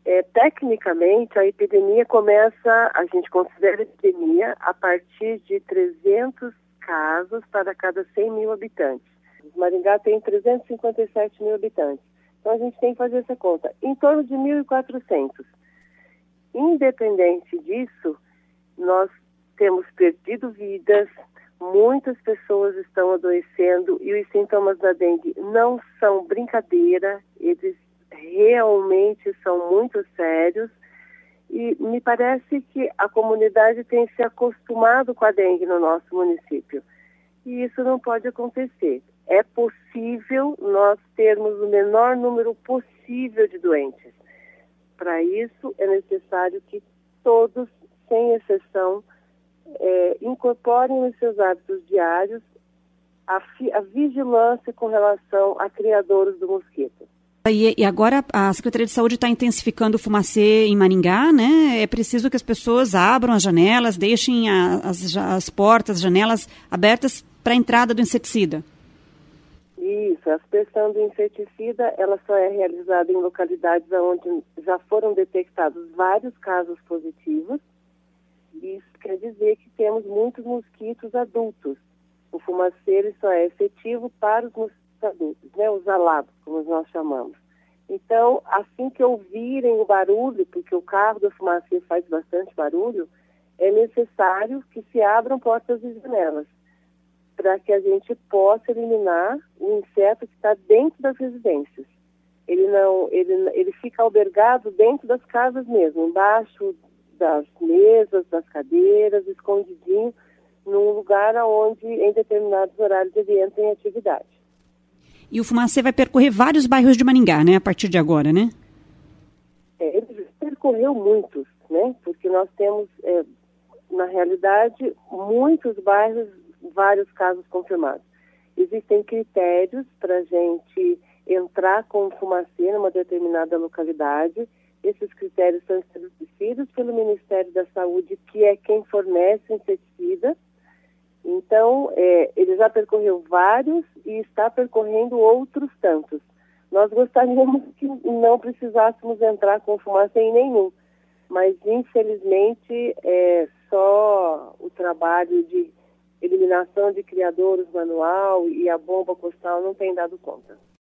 Tecnicamente, a epidemia começa, a gente considera epidemia a partir de 300 casos para cada 100 mil habitantes. Maringá tem 357 mil habitantes. Então, a gente tem que fazer essa conta. Em torno de 1.400. Independente disso, nós temos perdido vidas, muitas pessoas estão adoecendo e os sintomas da dengue não são brincadeira, eles realmente são muito sérios e me parece que a comunidade tem se acostumado com a dengue no nosso município e isso não pode acontecer. É possível nós termos o menor número possível de doentes. Para isso é necessário que todos, sem exceção, incorporem nos seus hábitos diários a vigilância com relação a criadouros do mosquito. E agora a Secretaria de Saúde está intensificando o fumacê em Maringá, né? É preciso que as pessoas abram as janelas, deixem as portas, as janelas abertas para a entrada do inseticida. Isso, a aspersão do inseticida, ela só é realizada em localidades onde já foram detectados vários casos positivos. Isso quer dizer que temos muitos mosquitos adultos. O fumacê ele só é efetivo para os mosquitos adultos, né? Os alados, como nós chamamos. Então, assim que ouvirem o barulho, porque o carro do fumacê faz bastante barulho, é necessário que se abram portas e janelas, para que a gente possa eliminar o inseto que está dentro das residências. Ele fica albergado dentro das casas mesmo, embaixo das mesas, das cadeiras, escondidinho, num lugar onde, em determinados horários, ele entra em atividade. E o fumacê vai percorrer vários bairros de Maringá, né, a partir de agora, né? Ele percorreu muitos, né, porque nós temos, na realidade, muitos bairros, vários casos confirmados. Existem critérios para a gente entrar com fumacê numa determinada localidade. Esses critérios são estabelecidos pelo Ministério da Saúde, que é quem fornece o inseticida. Então, ele já percorreu vários e está percorrendo outros tantos. Nós gostaríamos que não precisássemos entrar com fumacê em nenhum, mas, infelizmente, só o trabalho de eliminação de criadouros manual e a bomba costal não tem dado conta.